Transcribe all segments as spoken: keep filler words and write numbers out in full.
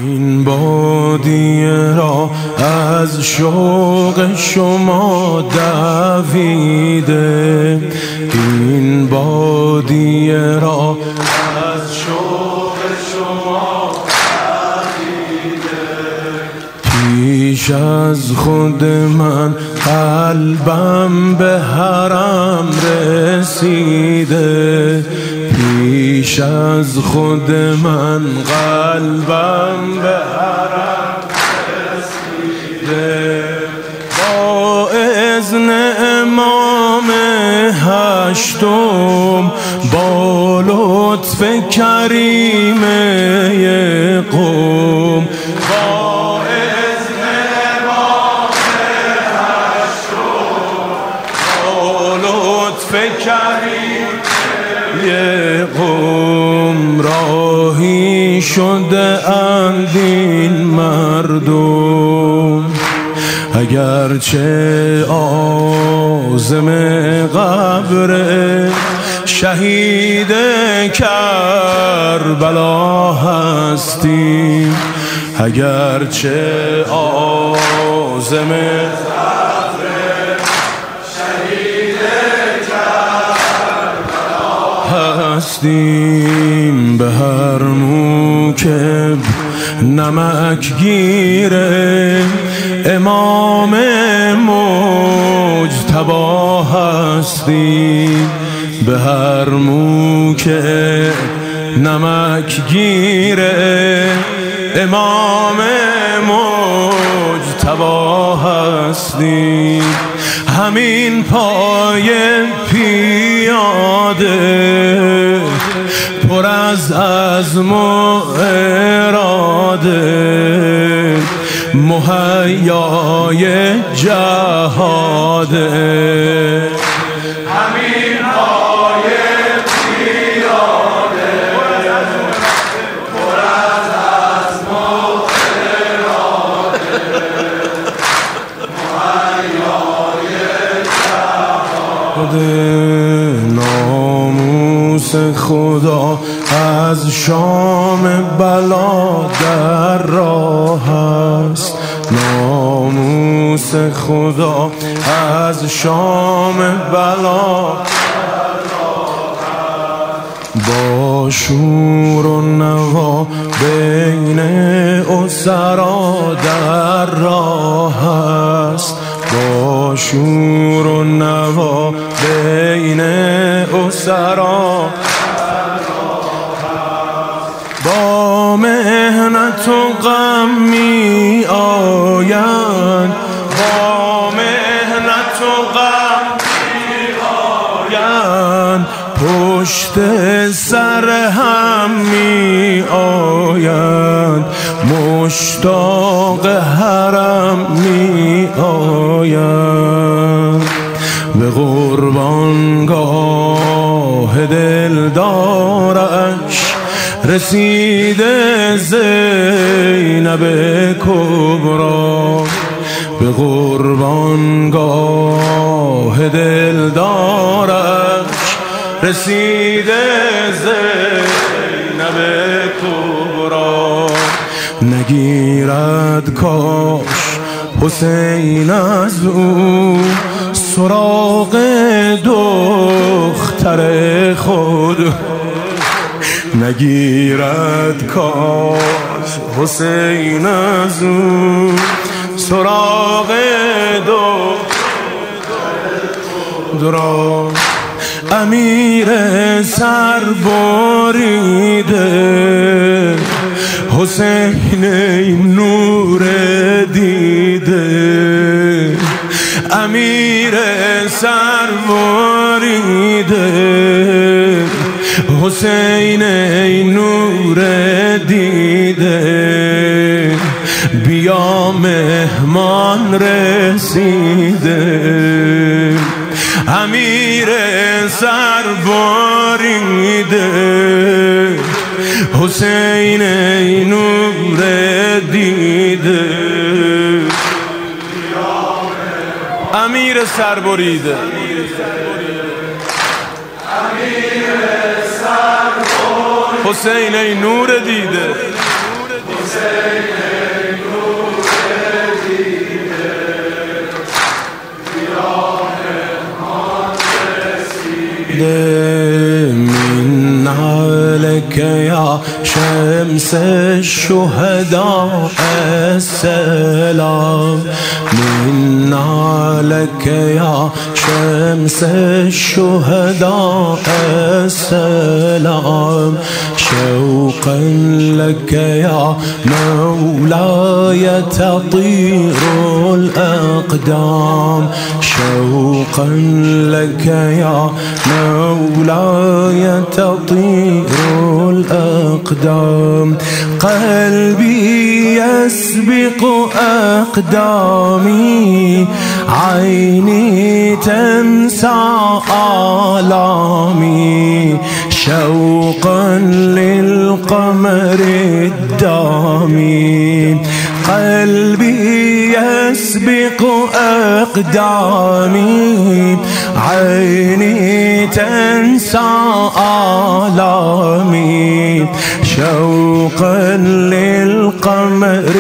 این بادیه را از شوق شما دویده، این بادیه را از شوق شما دویده. پیش از خود من قلبم به حرم رسیده، پیش از خود من قلبم به حرم رسیده. با اذن امام هشتم با لطف کریم قوم، با اذن امام هشتم با لطف کریم قوم راهی شده اند این مردم. اگرچه عازم قبر شهید کربلا هستیم، اگرچه عازم قبر شهید کربلا هستیم، به هر موکب نمک گیره امام مجتبی هستیم، به هر موکب نمک گیره امام مجتبی هستیم. همین پای پیاده پر از عزم و اراده، مهیای جهاده. همین پای پیاده پر از عزم و اراده، مهیای جهاده. ناموس خدا از شام بلا در راه است، ناموس خدا از شام بلا با شور و نوا بین اسرا در راه است، با شور و نوا بین اسرا با مهنت و غم می آیند، با مهنت و غم می آیند، پشت سر هم می آیند، مشتاق حرم می آیند. به قربانگاه دلدارش رسیده زینب کبری، به قربانگاه دلدارش رسیده زینب کبری. نگیرد کاش حسین از او سراغ دختر خود، نگیرد کاش حسین از او سراغ دختر. امیر سر بریده حسین این نور دیده، امیر سر بریده حسین این نور دیده، بیا مهمان رسیده، امیر سر بریده حسین این نور دیده، امیر سر بریده حسین این نور دیده، من عليك يا شمس الشهداء السلام، من عليك يا شمس الشهداء السلام، شوقا لك يا مولاي تطير الأقدام، شوقا لك يا مولاي تطير الأقدام، قلبي يسبق أقدامي، عيني تنسى آلامي، شوقا للقمر الدامي، قلبي يسبق أقدامي، عيني تنسى آلامي، شوقا للقمر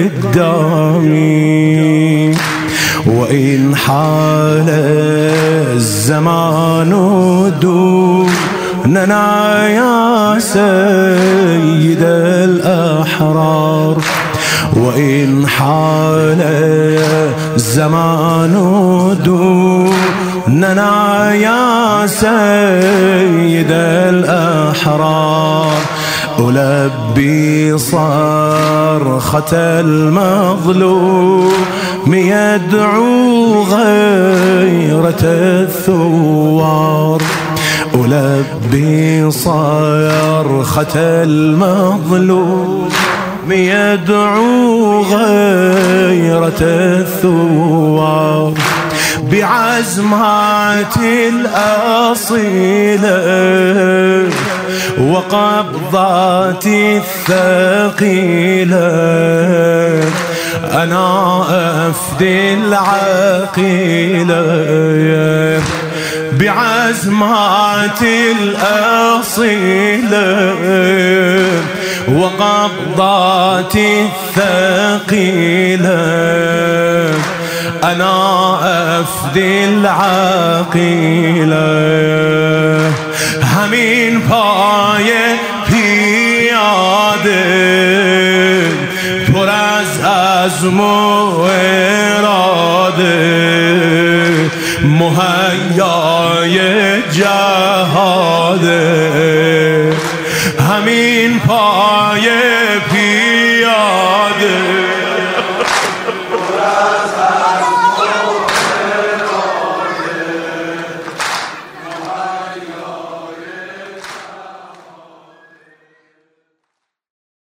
الدامي، وإن حال الزمان دوننا يا سيد الأحرار، وإن حال الزمان دوننا يا سيد الأحرار، ألبي صرخة المظلوم يدعو غيرة الثوار، ألبي صرخة المظلوم يدعو غيرة الثوار، بعزمات الأصيلة وقبضات الثقيلة، أنا أفدي العقيلة، بعزمات الأصيلة وقبضات الثقيلة، أنا أفدي العقيلة، همين پای پیاده پر از عزم و اراده، مهیای جهاده، همین پای پیاده